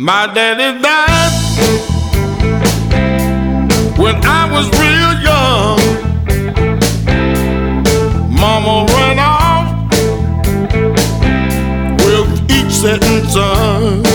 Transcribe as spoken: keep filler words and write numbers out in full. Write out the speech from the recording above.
My daddy died when I was real young. Mama ran off with each setting sun.